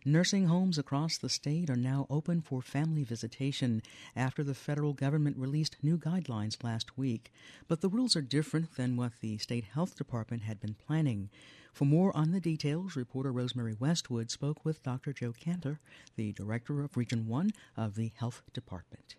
Nursing homes across the state are now open for family visitation after the federal government released new guidelines last week. But the rules are different than what the state health department had been planning. For more on the details, reporter Rosemary Westwood spoke with Dr. Joe Cantor, the director of Region 1 of the health department.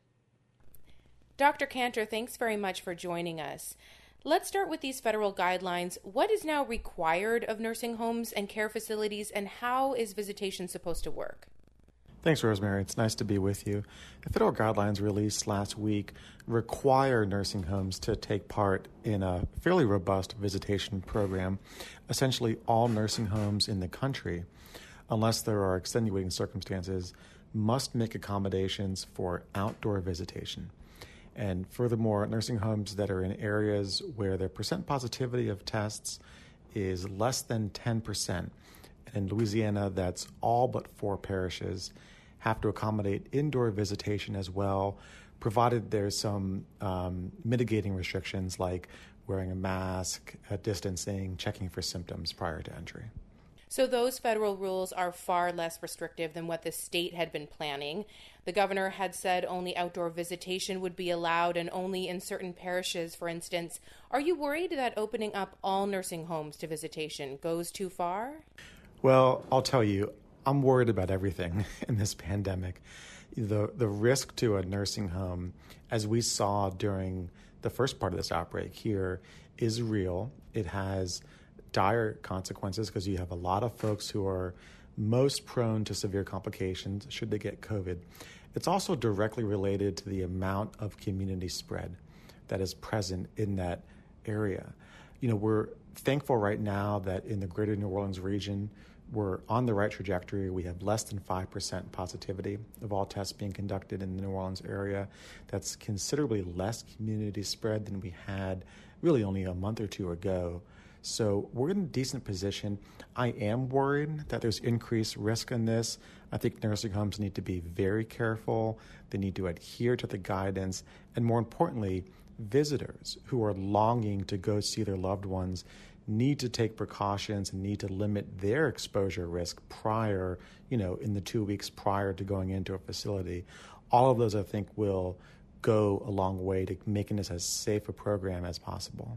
Dr. Cantor, thanks very much for joining us. Let's start with these federal guidelines. What is now required of nursing homes and care facilities, and how is visitation supposed to work? Thanks, Rosemary. It's nice to be with you. The federal guidelines released last week require nursing homes to take part in a fairly robust visitation program. Essentially, all nursing homes in the country, unless there are extenuating circumstances, must make accommodations for outdoor visitation. And furthermore, nursing homes that are in areas where the percent positivity of tests is less than 10%. In Louisiana, that's all but 4 parishes, have to accommodate indoor visitation as well, provided there's some mitigating restrictions like wearing a mask, distancing, checking for symptoms prior to entry. So those federal rules are far less restrictive than what the state had been planning. The governor had said only outdoor visitation would be allowed and only in certain parishes, for instance. Are you worried that opening up all nursing homes to visitation goes too far? Well, I'll tell you, I'm worried about everything in this pandemic. The risk to a nursing home, as we saw during the first part of this outbreak here, is real. It has dire consequences because you have a lot of folks who are most prone to severe complications should they get COVID. It's also directly related to the amount of community spread that is present in that area. We're thankful right now that in the greater New Orleans region, we're on the right trajectory. We have less than 5% positivity of all tests being conducted in the New Orleans area. That's considerably less community spread than we had really only a month or two ago. So we're in a decent position. I am worried that there's increased risk in this. I think nursing homes need to be very careful. They need to adhere to the guidance. And more importantly, visitors who are longing to go see their loved ones need to take precautions and need to limit their exposure risk prior, in the 2 weeks prior to going into a facility. All of those, I think, will go a long way to making this as safe a program as possible.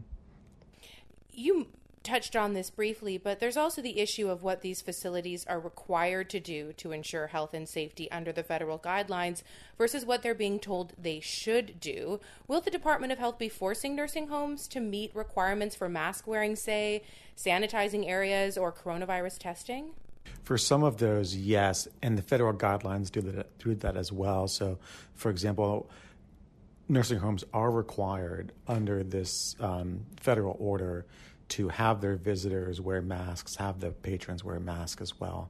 You touched on this briefly, but there's also the issue of what these facilities are required to do to ensure health and safety under the federal guidelines versus what they're being told they should do. Will the Department of Health be forcing nursing homes to meet requirements for mask wearing, say, sanitizing areas, or coronavirus testing? For some of those, yes, and the federal guidelines do that as well. So, for example, nursing homes are required under this federal order to have their visitors wear masks, have the patrons wear masks as well.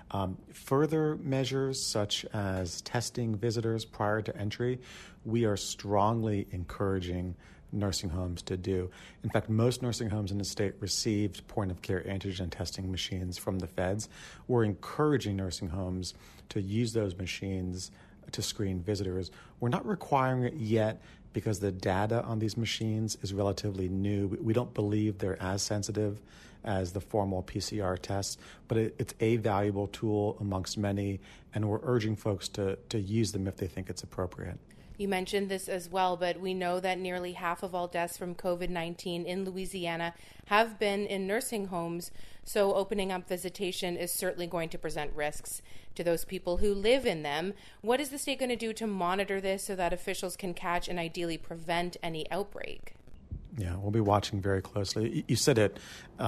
Further measures such as testing visitors prior to entry, we are strongly encouraging nursing homes to do. In fact, most nursing homes in the state received point-of-care antigen testing machines from the feds. We're encouraging nursing homes to use those machines to screen visitors. We're not requiring it yet because the data on these machines is relatively new. We don't believe they're as sensitive as the formal PCR tests, but it's a valuable tool amongst many, and we're urging folks to use them if they think it's appropriate. You mentioned this as well, but we know that nearly half of all deaths from COVID-19 in Louisiana have been in nursing homes, so opening up visitation is certainly going to present risks to those people who live in them. What is the state going to do to monitor this so that officials can catch and ideally prevent any outbreak? Yeah, we'll be watching very closely. You said it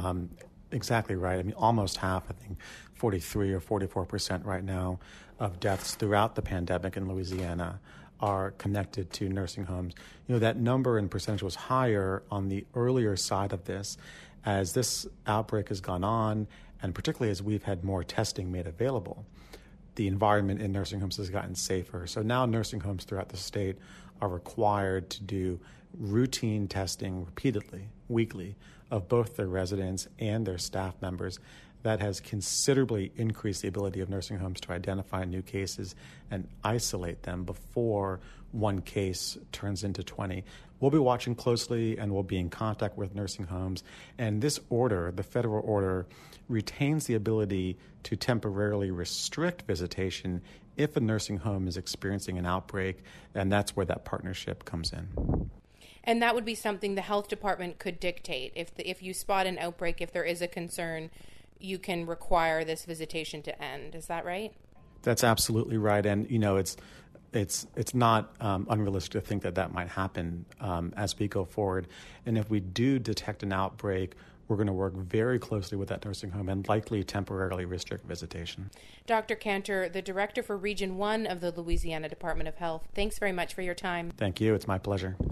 exactly right. I mean, almost half, I think 43 or 44% right now of deaths throughout the pandemic in Louisiana are connected to nursing homes. That number and percentage was higher on the earlier side of this. As this outbreak has gone on, and particularly as we've had more testing made available, the environment in nursing homes has gotten safer. So now nursing homes throughout the state are required to do routine testing repeatedly, weekly, of both their residents and their staff members. That has considerably increased the ability of nursing homes to identify new cases and isolate them before one case turns into 20. We'll be watching closely and we'll be in contact with nursing homes. And this order, the federal order, retains the ability to temporarily restrict visitation if a nursing home is experiencing an outbreak, and that's where that partnership comes in. And that would be something the health department could dictate. If you spot an outbreak, if there is a concern, you can require this visitation to end. Is that right? That's absolutely right. And, it's not unrealistic to think that might happen as we go forward. And if we do detect an outbreak, we're going to work very closely with that nursing home and likely temporarily restrict visitation. Dr. Cantor, the Director for Region 1 of the Louisiana Department of Health, thanks very much for your time. Thank you. It's my pleasure.